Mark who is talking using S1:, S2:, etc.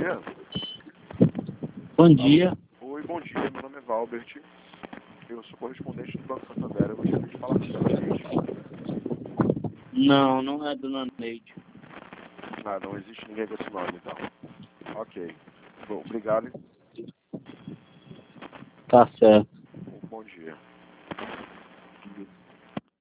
S1: dia.
S2: Bom dia.
S1: Oi, bom dia. Meu nome é Valbert. Eu sou correspondente do Banco Santander. Eu gostaria de falar com a Dona Neide.
S2: Não, não é Dona Neide.
S1: Ah, não existe ninguém com esse nome, então. Ok. Bom, obrigado.
S2: Tá certo.
S1: Bom dia.